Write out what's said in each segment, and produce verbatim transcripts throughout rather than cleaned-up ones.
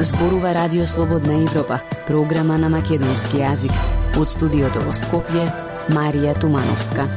Зборува Радио Слободна Европа, програма на македонски јазик. Од студиото во Скопје, Марија Тумановска.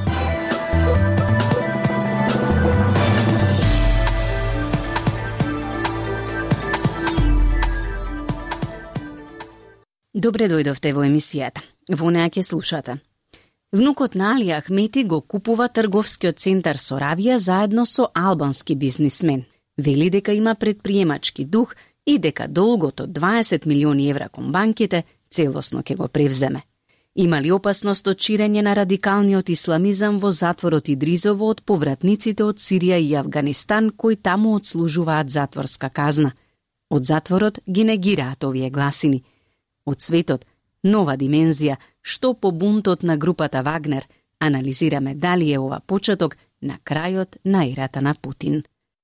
Добре дојдовте во емисијата. Во неа ќе слушате. Внукот на Али Ахмети го купува трговскиот центар Соравија заедно со албански бизнисмен. Вели дека има предприемачки дух и дека долгот од дваесет милиони евра кон банките целосно ќе го превземе. Има ли опасност од ширење на радикалниот исламизам во затворот Идризово од повратниците од Сирија и Авганистан кои таму отслужуваат затворска казна? Од затворот ги негираат овие гласини. Од светот, нова димензија, што по бунтот на групата Вагнер, анализираме дали е ова почеток на крајот на ерата на Путин.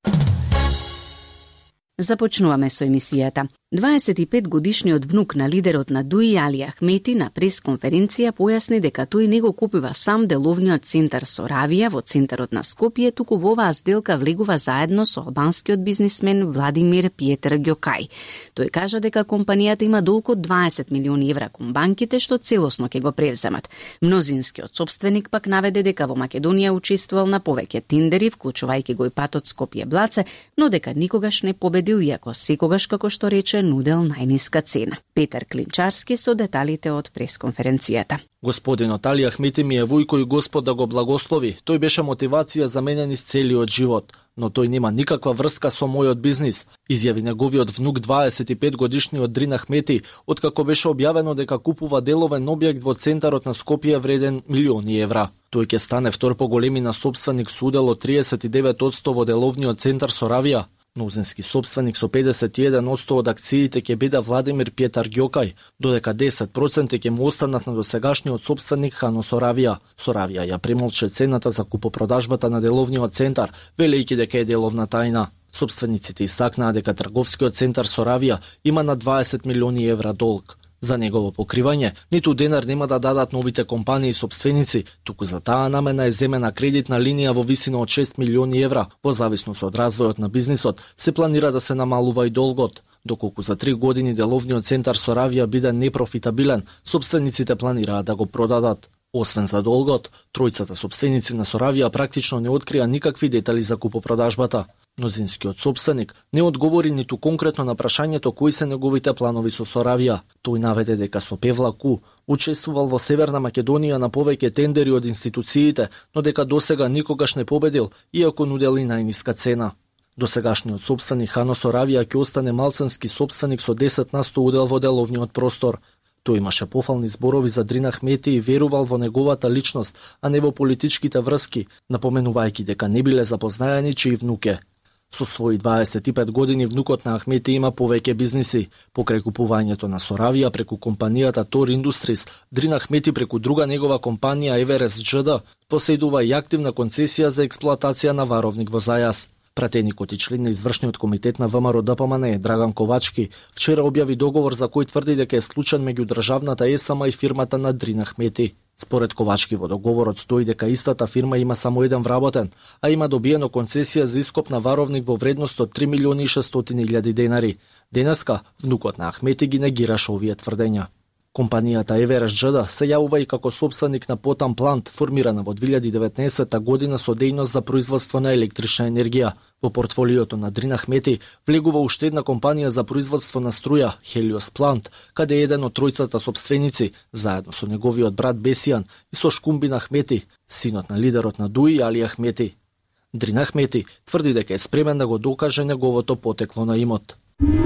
Започнуваме со емисијата. дваесет и пет годишниот внук на лидерот на ДУИ Али Ахмети на пресконференција појасни дека тој не го купува сам деловниот центар Соравија во центарот на Скопје, туку во оваа сделка влегува заедно со албанскиот бизнисмен Владимир Пјетер Ѓокај. Тој кажа дека компанијата има долг од дваесет милиони евра кон банките што целосно ќе го превземат. Мнозинскиот сопственик пак наведе дека во Македонија учествувал на повеќе тендери, вклучувајќи го и патот Скопје-Блаце, но дека никогаш не победил, иако секогаш, како што рече, нудел најниска цена. Петар Клинчарски со деталите од пресконференцијата. Господинот Али Ахмети ми е војко и Господ да го благослови. Тој беше мотивација за мене низ целиот живот, но тој нема никаква врска со мојот бизнис, изјави неговиот внук дваесет и пет годишниот Дрин Ахмети, откако беше објавено дека купува деловен објект во центарот на Скопје вреден милиони евра. Тој ќе стане втор по големина сопственик со удел од триесет и девет одсто во деловниот центар Соравија. Мнозински сопственик со педесет и еден одсто од акциите ќе биде Владимир Пјетар Ѓокај, додека десет проценти ќе му останат на досегашниот сопственик Хано Соравија. Соравија ја премолче цената за купопродажбата на деловниот центар, велејќи дека е деловна тајна. Сопствениците истакнаа дека трговскиот центар Соравија има на дваесет милиони евра долг. За негово покривање, ниту денар нема да дадат новите компании сопственици, туку за таа намена е земена кредитна линија во висина од шест милиони евра. Во зависност од развојот на бизнисот, се планира да се намалува и долгот. Доколку за три години деловниот центар Соравија биде непрофитабилен, сопствениците планираат да го продадат. Освен за долгот, тројцата сопственици на Соравија практично не открија никакви детали за купопродажбата. Мнозинскиот сопственик не одговори ниту конкретно на прашањето кои се неговите планови со Соравија. Тој наведе дека со Певлаку учествувал во Северна Македонија на повеќе тендери од институциите, но дека досега никогаш не победил, иако нудели најниска цена. Досегашниот сопственик Хано Соравија ќе остане малценски сопственик со десет на сто удел во деловниот простор. Тој имаше пофални зборови за Дрин Ахмети и верувал во неговата личност, а не во политичките врски, напоменувајќи дека не биле запознаени чии внуке. Со своји дваесет и пет години внукот на Ахмети има повеќе бизниси. Покрај купувањето на Соравија преку компанијата Тор Industries, Дрин Ахмети преку друга негова компанија Еверест џд поседува и активна концесија за експлоатација на варовник во Зајас. Пратеникот и член на извршниот комитет на ВМРО Д П М Н Драган Ковачки вчера објави договор за кој тврди дека е склучен меѓу државната Е С М и фирмата на Дрин Ахмети. Според Ковачки во договорот стои дека истата фирма има само еден вработен, а има добиено концесија за ископ на варовник во вредност од три милиони и шестстотини илјади денари. Денеска внукот на Ахмети ги негираше овие тврдења. Компанијата Еверест џд се јавува и како сопственик на Потам Плант, формирана во две илјади и деветнаесетта година со дејност за производство на електрична енергија. Во портфолиото на Дрин Ахмети влегува уште една компанија за производство на струја, Хелиос Плант, каде е еден од тројцата сопственици, заедно со неговиот брат Бесијан и со Шкумбин Ахмети, синот на лидерот на ДУИ Али Ахмети. Дрин Ахмети тврди дека е спремен да го докаже неговото потекло на имот.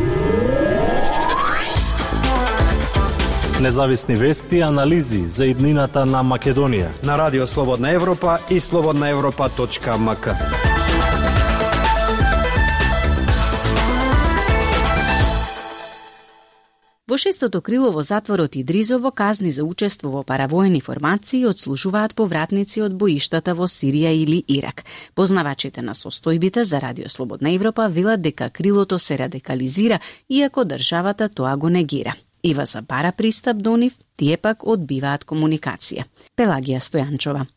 Независни вести и анализи за иднината на Македонија на Радио Слободна Европа и слободна европа точка м к. Во шестото крило во затворот Идризово казни за учество во паравоени формации отслужуваат повратници од боиштата во Сирија или Ирак. Познавачите на состојбите за Радио Слободна Европа велат дека крилото се радикализира, иако државата тоа го негира. Ива забара пристап до нив, тие пак одбиваат комуникација. Пелагија Стојанчова.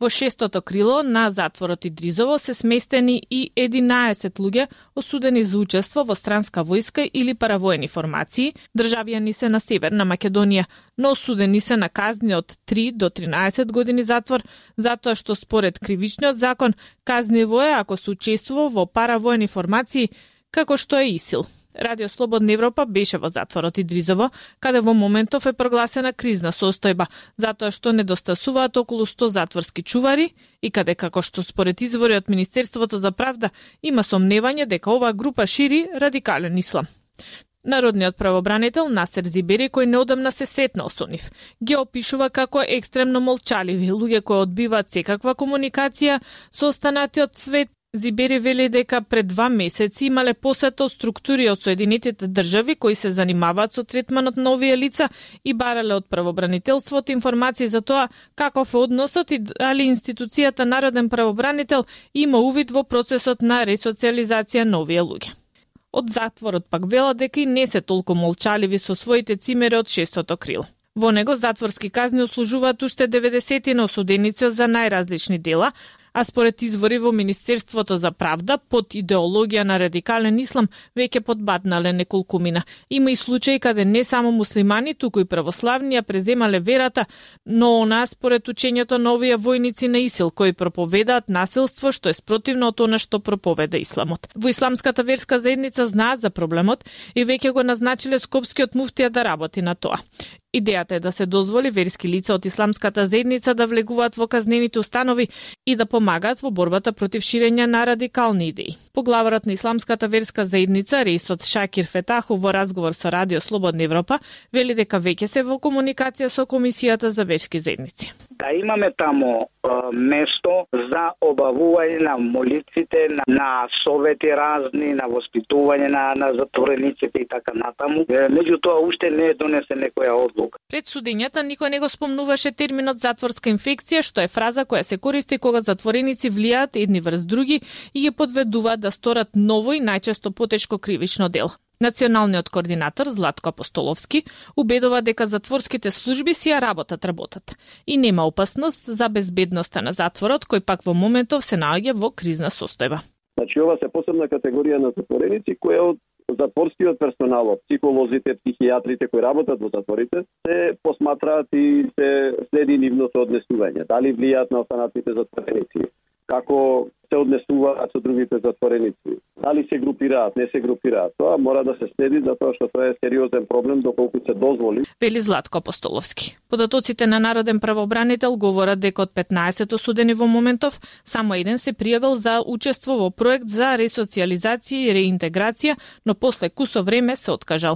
Во шестото крило на затворот Идризово се сместени и единаесет луѓе осудени за учество во странска војска или паравојни формации, државјани се на Северна Македонија, но осудени се на казни од три до тринаесет години затвор, затоа што според кривичниот закон казниво е ако се учествува во паравојни формации, како што е ИСИЛ. Радио Слободна Европа беше во затворот Идризово, каде во моментов е прогласена кризна состојба, затоа што недостасуваат околу сто затворски чувари и каде, како што според извори од Министерството за правда, има сомневање дека оваа група шири радикален ислам. Народниот правобранител Насер Зибери, кој неодамна се сретнал со нив, ги опишува како екстремно молчаливи, луѓе кои одбиваат секаква комуникација со останатиот свет. Зибери вели дека пред два месеци имале посета од структури од Соединетите држави кои се занимаваат со третманот на овие лица и барале од правобранителството информации за тоа каков е односот и дали институцијата Народен правобранител има увид во процесот на ресоциализација на овие луѓе. Од затворот пак вела дека и не се толку молчаливи со своите цимери од шестото крило. Во него затворски казни услужуваат уште деветдесетина осуденици за најразлични дела, а според извори во Министерството за правда, под идеологија на радикален ислам, веќе подбаднале неколкумина. Има и случаи каде не само муслимани, туку и православни ја преземале верата, но она според учењето на овие војници на ИСИЛ, кои проповедаат насилство што е спротивно од она што проповеда исламот. Во исламската верска заедница знаат за проблемот и веќе го назначиле скопскиот муфтија да работи на тоа. Идејата е да се дозволи верски лица од исламската заедница да влегуваат во казнените установи и да помагаат во борбата против ширење на радикални идеи. Поглаварот на исламската верска заедница Рейсот Шакир Фетаху во разговор со Радио Слободна Европа вели дека веќе се во комуникација со Комисијата за верски заедници. Да имаме тамо е, место за обавување на молитвите, на, на совети разни, на воспитување на, на затворениците и така натаму. Меѓутоа уште не е донесен некоја одлука. Пред судењата никој не го спомнуваше терминот затворска инфекција, што е фраза која се користи кога затвореници влијаат едни врз други и ги подведуваат да сторат ново и најчесто потешко кривично дело. Националниот координатор Златко Апостоловски убедува дека затворските служби си ја работат работата и нема опасност за безбедноста на затворот, кој пак во моментов се наоѓа во кризна состојба. Значи, ова се посебна категорија на затвореници која од затворскиот персонал, психолозите, психијатрите кои работат во затворите, се посматраат и се следи нивното однесување. Дали влијаат на останатите затвореници? Како се однесуваат со другите затвореници? Дали се групираат, не се групираат? Тоа мора да се следи, затоа што тоа е сериозен проблем доколку се дозволи. Вели Златко Апостоловски. Податоците на Народен правобранител говорат дека од петнаесет осудени во моментов, само еден се пријавил за учество во проект за ресоциализација и реинтеграција, но после кусо време се откажал.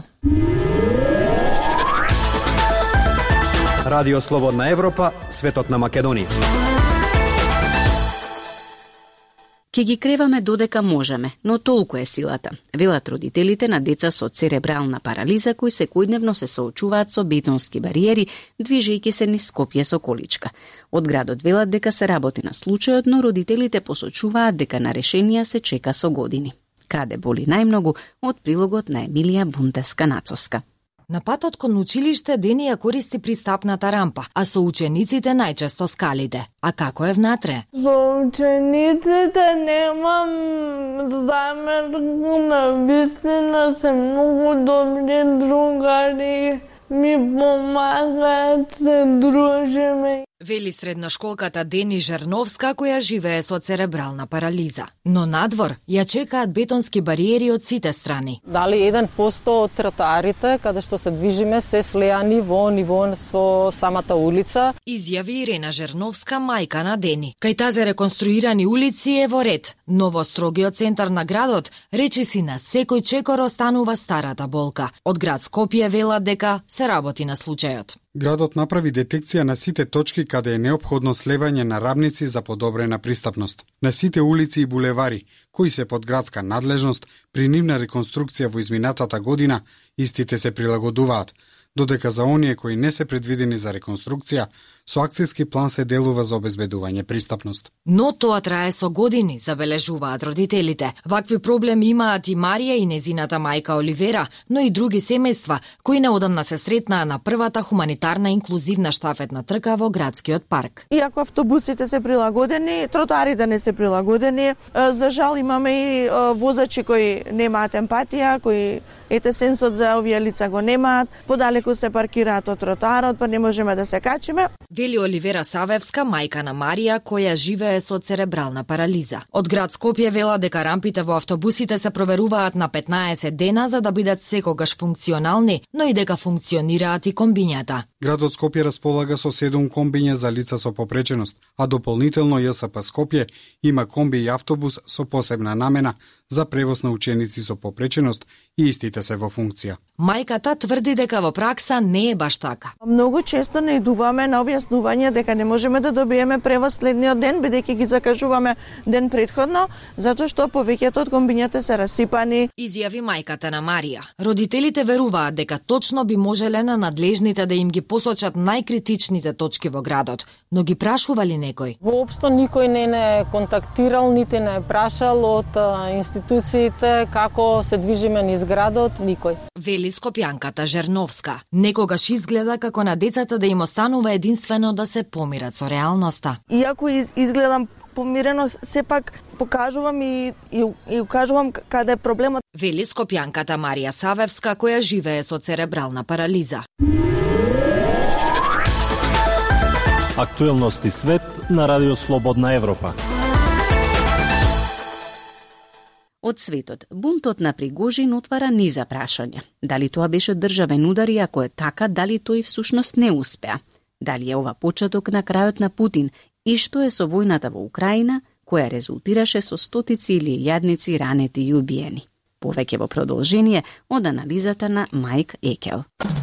Радио Слободна Европа, светот на Македонија. Ке ги креваме додека можеме, но толку е силата, велат родителите на деца со церебрална парализа кои секојдневно се соочуваат со бетонски бариери, движејќи се низ Скопје со количка. Од градот велат дека се работи на случајот, но родителите посочуваат дека на решенија се чека со години. Каде боли најмногу, од прилогот на Емилија Бунтеска-Нацовска. На патот кон училиште Дени ја користи пристапната рампа, а со учениците најчесто скалите. А како е внатре? Со учениците немам замерку, навистина се многу добри другари, ми помагаат, се дружиме. Вели средношколката Дени Жерновска, која живее со церебрална парализа. Но надвор ја чекаат бетонски бариери од сите страни. Дали еден посто од тротоарите каде што се движиме се слеани во ниво со самата улица. Изјави Ирена Жерновска, мајка на Дени. Кај тази реконструирани улици е во ред, но во строгиот центар на градот речиси на секој чекор останува старата болка. Од град Скопје велат дека се работи на случајот. Градот направи детекција на сите точки каде е неопходно слевање на рамници за подобрена пристапност. На сите улици и булевари, кои се под градска надлежност, при нивна реконструкција во изминатата година, истите се прилагодуваат. додека за оние кои не се предвидени за реконструкција, со акцијски план се делува за обезбедување пристапност. Но тоа трае со години, забележуваат родителите. Вакви проблеми имаат и Марија и незината мајка Оливера, но и други семејства, кои неодамна се сретнаа на првата хуманитарна инклузивна штафетна трка во градскиот парк. Иако автобусите се прилагодени, тротоарите не се прилагодени. За жал имаме и возачи кои немаат емпатија, кои ете сенсот за овие лица го немаат, подалеку се паркираат од тротоарот, па не можеме да се качиме. Вели Оливера Савевска, мајка на Марија, која живее со церебрална парализа. Од град Скопје вела дека рампите во автобусите се проверуваат на петнаесет дена за да бидат секогаш функционални, но и дека функционираат и комбињата. Градот Скопје располага со седум комбиња за лица со попреченост, а дополнително ЈСП Скопје има комби и автобус со посебна намена за превоз на ученици со попреченост и истите се во функција. Мајката тврди дека во пракса не е баш така. Многу често наидуваме на објаснување дека не можеме да добиеме превоз следниот ден, бидејќи ги закажуваме ден претходно, затоа што повеќето од комбињата се расипани. Изјави мајката на Марија. Родителите веруваат дека точно би можеле на надлежните да им ги посочат најкритичните точки во градот, но ги прашували некој? Воопшто никој не не контактирал, нити не прашал од институциите како се движиме низ градот, никој. Вели скопјанката Жерновска. Некогаш изгледа како на децата да им останува единствено да се помират со реалноста. Иако изгледам помирено, сепак покажувам и, и, и укажувам каде е проблемот. Вели скопјанката Марија Савевска, која живее со церебрална парализа. Актуелности свет на Радио Слободна Европа. Од светот, бунтот на Пригожин отвара низа прашања. Дали тоа беше државен удар и ако е така, дали тој всушност не успеа? Дали е ова почеток на крајот на Путин и што е со војната во Украина, која резултираше со стотици или илјадници ранети и убиени? Повеќе во продолжение од анализата на Майк Екел.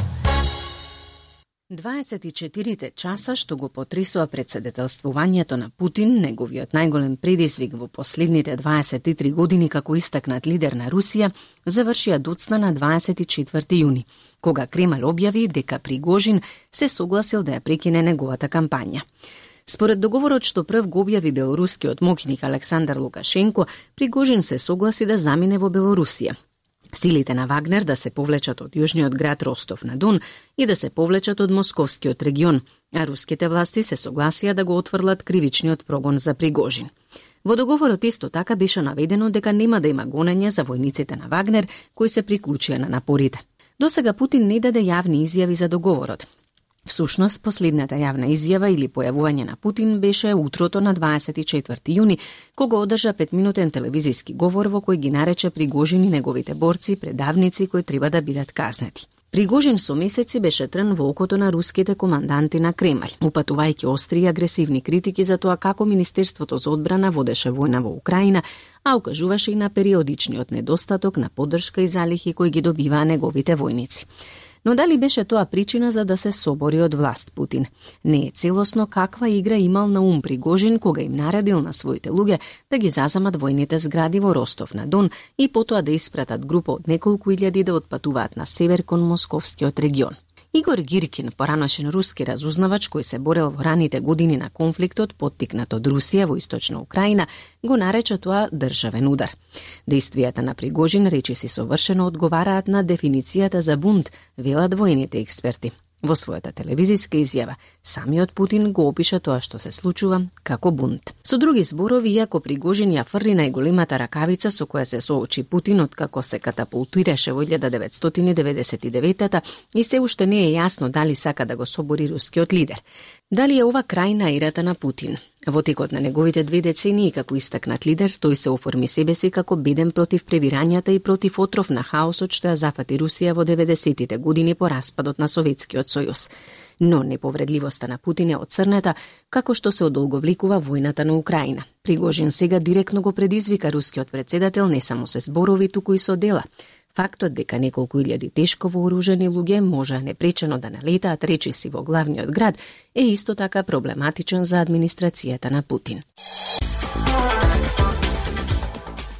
дваесет и четири часа што го потресува претседателствувањето на Путин, неговиот најголем предизвик во последните дваесет и три години како истакнат лидер на Русија, завршија доцна на дваесет и четврти јуни, кога Кремљ објави дека Пригожин се согласил да ја прекине неговата кампања. Според договорот што прв го објави белорускиот моќник Александар Лукашенко, Пригожин се согласи да замине во Белорусија. Силите на Вагнер да се повлечат од јужниот град Ростов на Дон и да се повлечат од московскиот регион, а руските власти се согласија да го отфрлат кривичниот прогон за Пригожин. Во договорот исто така беше наведено дека нема да има гонење за војниците на Вагнер кои се приклучија на напорите. Досега Путин не даде јавни изјави за договорот. Всушност, последната јавна изјава или појавување на Путин беше утрото на дваесет и четврти јуни, кога одржа петминутен телевизиски говор во кој ги нарече Пригожин и неговите борци предавници кои треба да бидат казнети. Пригожин со месеци беше трн во окото на руските команданти на Кремљ, упатувајќи остри и агресивни критики за тоа како Министерството за одбрана водеше војна во Украина, а укажуваше и на периодичниот недостаток на поддршка и залихи кои ги добиваа неговите војници. Но дали беше тоа причина за да се собори од власт Путин? Не е целосно каква игра имал на ум Пригожин кога им наредил на своите луѓе да ги зазамат војните згради во Ростов на Дон и потоа да испратат група од неколку илјади да отпатуваат на север кон московскиот регион. Игор Гиркин, пораношен руски разузнавач кој се борел во раните години на конфликтот поттикнат од Русија во источна Украина, го нарече тоа државен удар. Действијата на Пригожин речиси совршено одговараат на дефиницијата за бунт, велат војните експерти. Во својата телевизиска изјава, самиот Путин го опиша тоа што се случува како бунт. Со други зборови, иако Пригожин ја фрли најголемата ракавица со која се соочи Путин откако се катапултираше во илјада деветстотини деветдесет и девета и се уште не е јасно дали сака да го собори рускиот лидер. Дали е ова крај на ерата на Путин? Во текот на неговите две децении како истакнат лидер, тој се оформи себе си како беден против превирањата и против отров на хаосот што ја зафати Русија во деветдесетите години по распадот на Советскиот сојуз. Но неповредливоста на Путин е оцрнета како што се одолговликува војната на Украина. Пригожин сега директно го предизвика рускиот претседател не само со зборови, туку и со дела. Фактот дека неколку илјади тешко вооружени луѓе можеа непречено да налетаат речиси во главниот град е исто така проблематичен за администрацијата на Путин.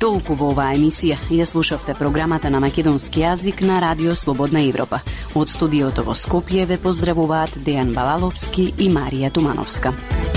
Толку во оваа емисија. Ја слушавте програмата на македонски јазик на Радио Слободна Европа. Од студиото во Скопје ве поздравуваат Дејан Балаловски и Марија Тумановска.